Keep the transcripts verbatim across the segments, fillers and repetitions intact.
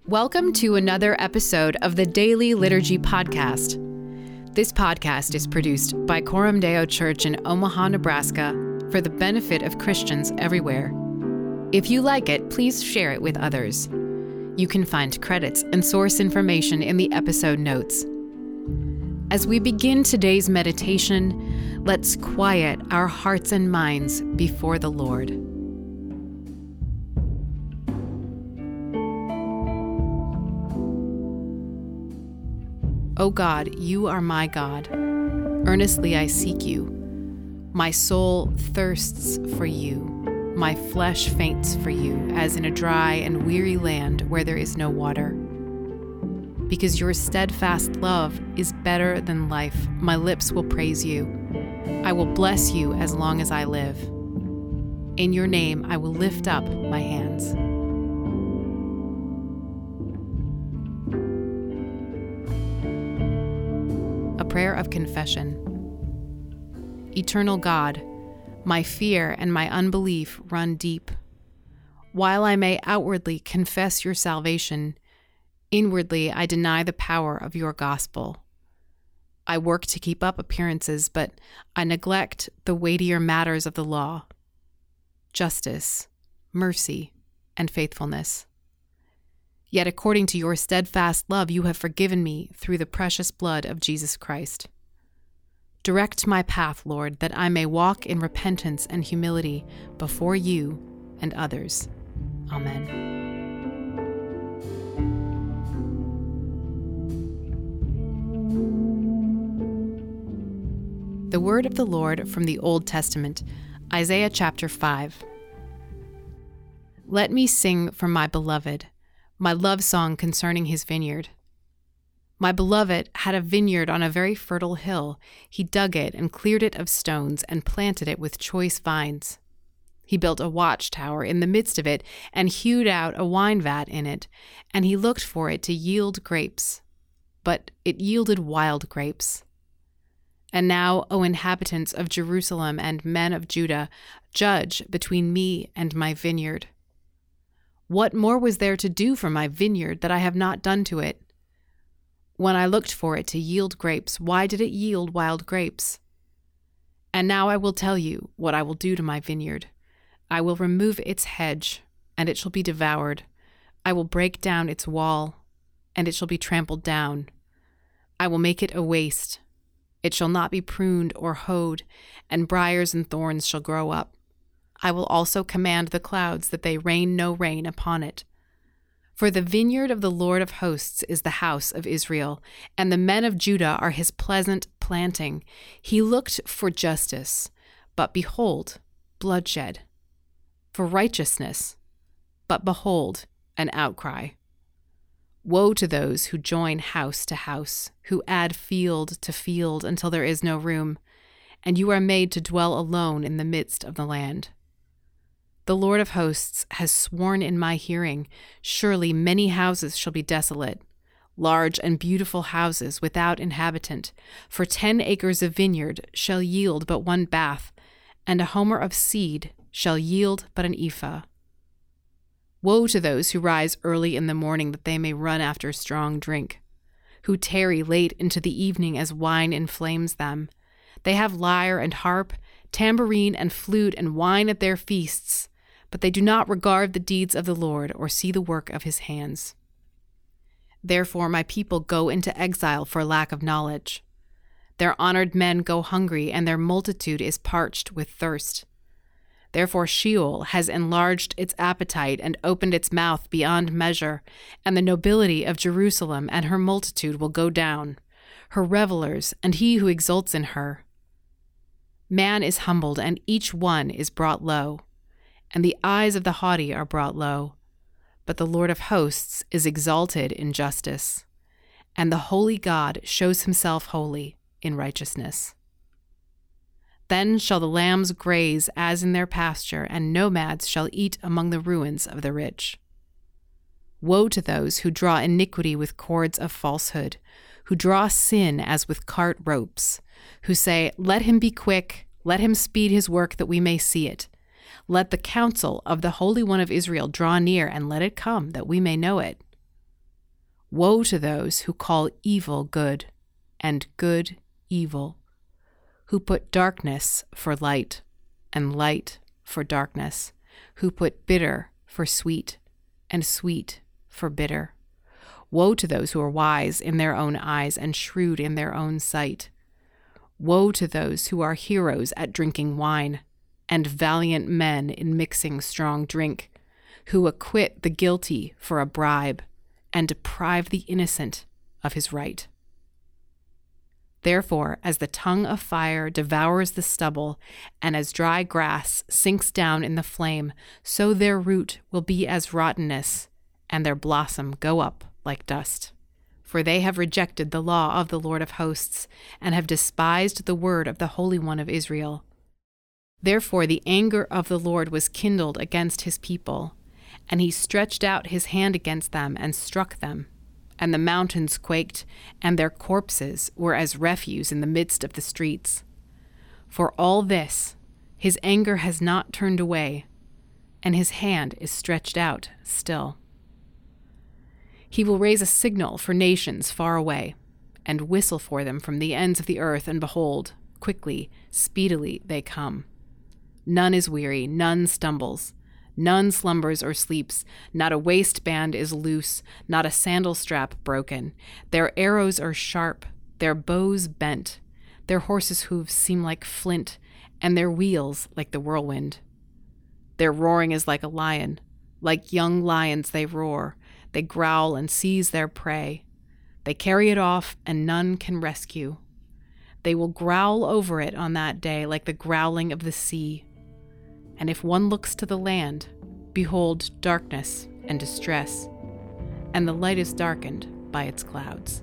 Welcome to another episode of the Daily Liturgy Podcast. This podcast is produced by Coram Deo Church in Omaha, Nebraska, for the benefit of Christians everywhere. If you like it, please share it with others. You can find credits and source information in the episode notes. As we begin today's meditation, let's quiet our hearts and minds before the Lord. O God, you are my God. Earnestly I seek you. My soul thirsts for you. My flesh faints for you, as in a dry and weary land where there is no water. Because your steadfast love is better than life, my lips will praise you. I will bless you as long as I live. In your name I will lift up my hands. Prayer of Confession. Eternal God, my fear and my unbelief run deep. While I may outwardly confess your salvation, inwardly I deny the power of your gospel. I work to keep up appearances, but I neglect the weightier matters of the law: justice, mercy, and faithfulness. Yet according to your steadfast love, you have forgiven me through the precious blood of Jesus Christ. Direct my path, Lord, that I may walk in repentance and humility before you and others. Amen. The word of the Lord from the Old Testament, Isaiah chapter five. Let me sing for my beloved, my love song concerning his vineyard. My beloved had a vineyard on a very fertile hill. He dug it and cleared it of stones and planted it with choice vines. He built a watchtower in the midst of it and hewed out a wine vat in it, and he looked for it to yield grapes. But it yielded wild grapes. And now, O inhabitants of Jerusalem and men of Judah, judge between me and my vineyard. What more was there to do for my vineyard that I have not done to it? When I looked for it to yield grapes, why did it yield wild grapes? And now I will tell you what I will do to my vineyard. I will remove its hedge, and it shall be devoured. I will break down its wall, and it shall be trampled down. I will make it a waste. It shall not be pruned or hoed, and briars and thorns shall grow up. I will also command the clouds that they rain no rain upon it. For the vineyard of the Lord of hosts is the house of Israel, and the men of Judah are his pleasant planting. He looked for justice, but behold, bloodshed. For righteousness, but behold, an outcry. Woe to those who join house to house, who add field to field until there is no room, and you are made to dwell alone in the midst of the land. The Lord of hosts has sworn in my hearing, surely many houses shall be desolate, large and beautiful houses without inhabitant. For ten acres of vineyard shall yield but one bath, and a homer of seed shall yield but an ephah. Woe to those who rise early in the morning that they may run after strong drink, who tarry late into the evening as wine inflames them. They have lyre and harp, tambourine and flute and wine at their feasts, but they do not regard the deeds of the Lord or see the work of his hands. Therefore my people go into exile for lack of knowledge. Their honored men go hungry, and their multitude is parched with thirst. Therefore Sheol has enlarged its appetite and opened its mouth beyond measure, and the nobility of Jerusalem and her multitude will go down, her revelers and he who exults in her. Man is humbled, and each one is brought low, and the eyes of the haughty are brought low. But the Lord of hosts is exalted in justice, and the holy God shows himself holy in righteousness. Then shall the lambs graze as in their pasture, and nomads shall eat among the ruins of the rich. Woe to those who draw iniquity with cords of falsehood, who draw sin as with cart ropes, who say, "Let him be quick, let him speed his work that we may see it. Let the counsel of the Holy One of Israel draw near, and let it come, that we may know it. Woe to those who call evil good, and good evil, who put darkness for light, and light for darkness, who put bitter for sweet, and sweet for bitter. Woe to those who are wise in their own eyes and shrewd in their own sight. Woe to those who are heroes at drinking wine, and valiant men in mixing strong drink, who acquit the guilty for a bribe, and deprive the innocent of his right. Therefore, as the tongue of fire devours the stubble, and as dry grass sinks down in the flame, so their root will be as rottenness, and their blossom go up like dust. For they have rejected the law of the Lord of hosts, and have despised the word of the Holy One of Israel. Therefore the anger of the Lord was kindled against his people, and he stretched out his hand against them and struck them. And the mountains quaked, and their corpses were as refuse in the midst of the streets. For all this, his anger has not turned away, and his hand is stretched out still. He will raise a signal for nations far away, and whistle for them from the ends of the earth, and behold, quickly, speedily they come. None is weary, none stumbles. None slumbers or sleeps, not a waistband is loose, not a sandal strap broken. Their arrows are sharp, their bows bent. Their horses' hooves seem like flint, and their wheels like the whirlwind. Their roaring is like a lion. Like young lions they roar. They growl and seize their prey. They carry it off, and none can rescue. They will growl over it on that day like the growling of the sea. And if one looks to the land, behold darkness and distress, and the light is darkened by its clouds.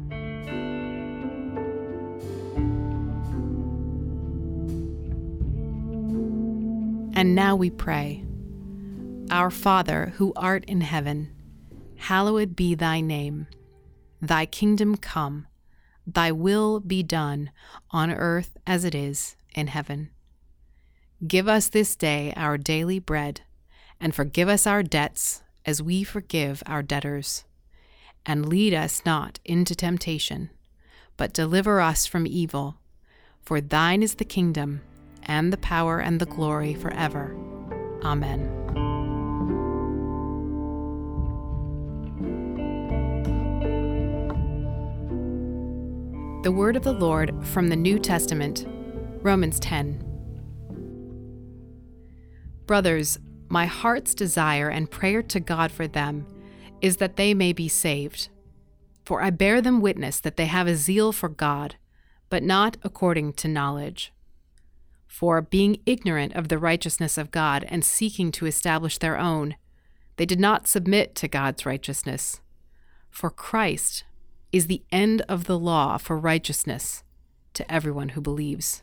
And now we pray. Our Father, who art in heaven, hallowed be thy name. Thy kingdom come, thy will be done, on earth as it is in heaven. Give us this day our daily bread, and forgive us our debts as we forgive our debtors. And lead us not into temptation, but deliver us from evil. For thine is the kingdom, and the power, and the glory forever. Amen. The word of the Lord from the New Testament, Romans ten. Brothers, my heart's desire and prayer to God for them is that they may be saved. For I bear them witness that they have a zeal for God, but not according to knowledge. For being ignorant of the righteousness of God and seeking to establish their own, they did not submit to God's righteousness. For Christ is the end of the law for righteousness to everyone who believes.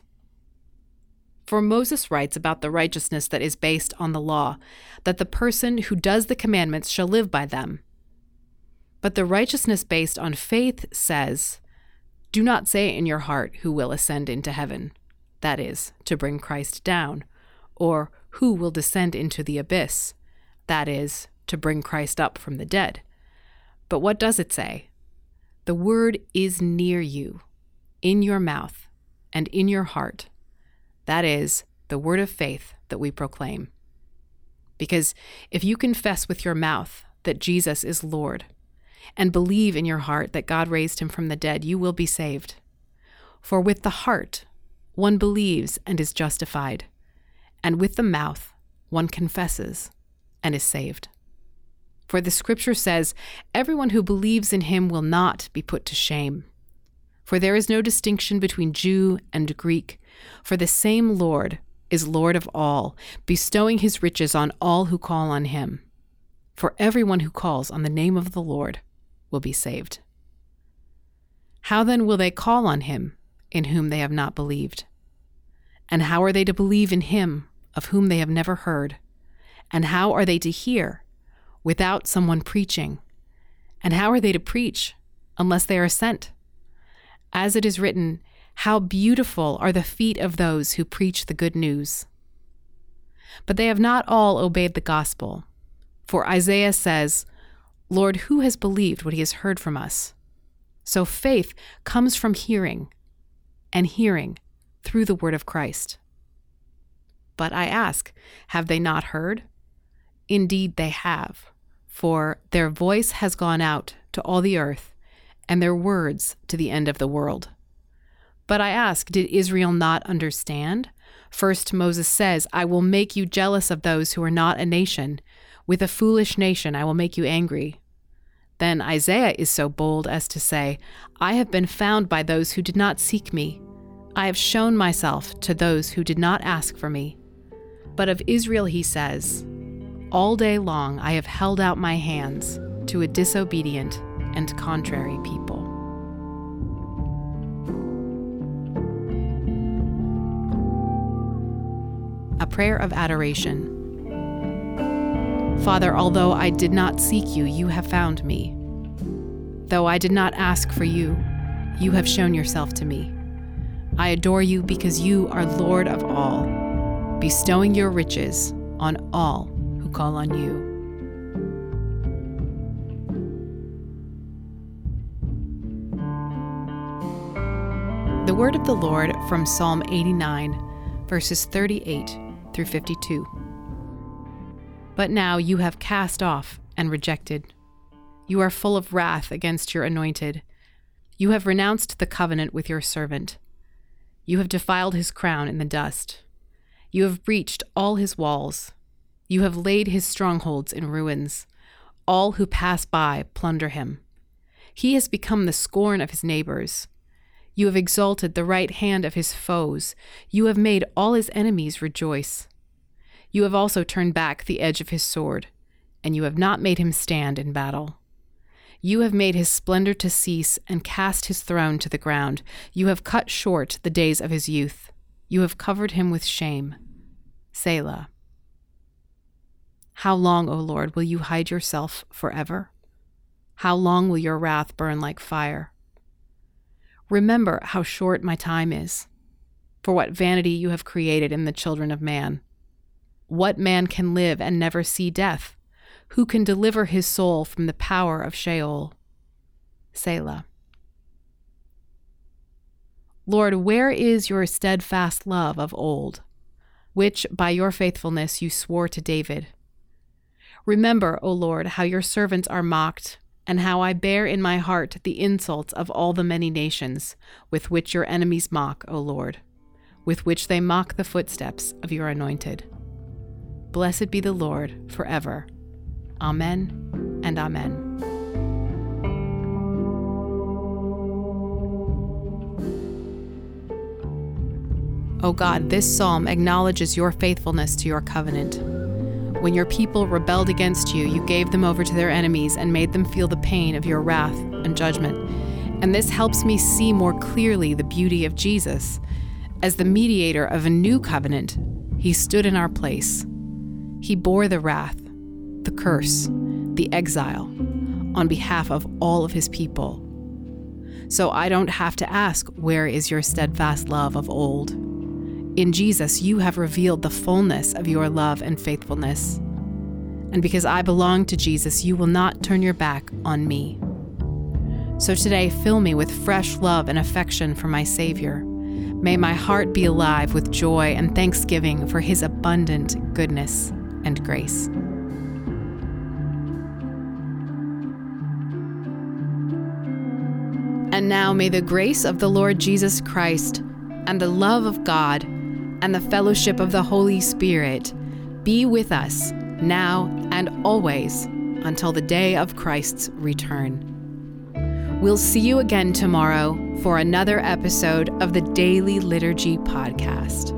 For Moses writes about the righteousness that is based on the law, that the person who does the commandments shall live by them. But the righteousness based on faith says, do not say in your heart who will ascend into heaven, that is, to bring Christ down, or who will descend into the abyss, that is, to bring Christ up from the dead. But what does it say? The word is near you, in your mouth and in your heart. That is the word of faith that we proclaim. Because if you confess with your mouth that Jesus is Lord, and believe in your heart that God raised him from the dead, you will be saved. For with the heart one believes and is justified, and with the mouth one confesses and is saved. For the scripture says, everyone who believes in him will not be put to shame. For there is no distinction between Jew and Greek, for the same Lord is Lord of all, bestowing his riches on all who call on him. For everyone who calls on the name of the Lord will be saved. How then will they call on him in whom they have not believed? And how are they to believe in him of whom they have never heard? And how are they to hear without someone preaching? And how are they to preach unless they are sent? As it is written, how beautiful are the feet of those who preach the good news. But they have not all obeyed the gospel. For Isaiah says, Lord, who has believed what he has heard from us? So faith comes from hearing, and hearing through the word of Christ. But I ask, have they not heard? Indeed they have, for their voice has gone out to all the earth, and their words to the end of the world. But I ask, did Israel not understand? First Moses says, I will make you jealous of those who are not a nation. With a foolish nation I will make you angry. Then Isaiah is so bold as to say, I have been found by those who did not seek me. I have shown myself to those who did not ask for me. But of Israel he says, all day long I have held out my hands to a disobedient and contrary people. A prayer of adoration. Father, although I did not seek you, you have found me. Though I did not ask for you, you have shown yourself to me. I adore you because you are Lord of all, bestowing your riches on all who call on you. The word of the Lord from Psalm eighty-nine, verses thirty-eight through fifty-two. But now you have cast off and rejected. You are full of wrath against your anointed. You have renounced the covenant with your servant. You have defiled his crown in the dust. You have breached all his walls. You have laid his strongholds in ruins. All who pass by plunder him. He has become the scorn of his neighbors. You have exalted the right hand of his foes. You have made all his enemies rejoice. You have also turned back the edge of his sword, and you have not made him stand in battle. You have made his splendor to cease and cast his throne to the ground. You have cut short the days of his youth. You have covered him with shame. Selah. How long, O Lord, will you hide yourself forever? How long will your wrath burn like fire? Remember how short my time is. For what vanity you have created in the children of man. What man can live and never see death? Who can deliver his soul from the power of Sheol? Selah. Lord, where is your steadfast love of old, which by your faithfulness you swore to David? Remember, O Lord, how your servants are mocked, and how I bear in my heart the insults of all the many nations, with which your enemies mock, O Lord, with which they mock the footsteps of your anointed. Blessed be the Lord forever. Amen and amen. O God, this psalm acknowledges your faithfulness to your covenant. When your people rebelled against you, you gave them over to their enemies and made them feel the pain of your wrath and judgment. And this helps me see more clearly the beauty of Jesus. As the mediator of a new covenant, he stood in our place. He bore the wrath, the curse, the exile, on behalf of all of his people. So I don't have to ask, where is your steadfast love of old? In Jesus, you have revealed the fullness of your love and faithfulness. And because I belong to Jesus, you will not turn your back on me. So today, fill me with fresh love and affection for my Savior. May my heart be alive with joy and thanksgiving for his abundant goodness and grace. And now may the grace of the Lord Jesus Christ and the love of God and the fellowship of the Holy Spirit be with us now and always until the day of Christ's return. We'll see you again tomorrow for another episode of the Daily Liturgy Podcast.